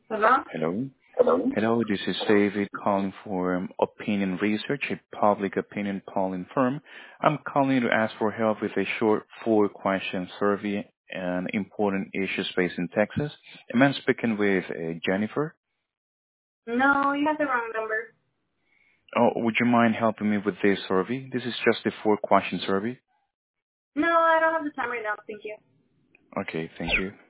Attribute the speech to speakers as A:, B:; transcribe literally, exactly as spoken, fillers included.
A: Hello?
B: Hello.
A: Hello?
B: Hello, this is David calling for Opinion Research, a public opinion polling firm. I'm calling to ask for help with a short four-question survey on important issues faced in Texas. Am I speaking with uh, Jennifer?
A: No, you have the wrong number.
B: Oh, would you mind helping me with this survey? This is just a four-question survey.
A: No, I don't have the time right now. Thank you.
B: Okay, thank you.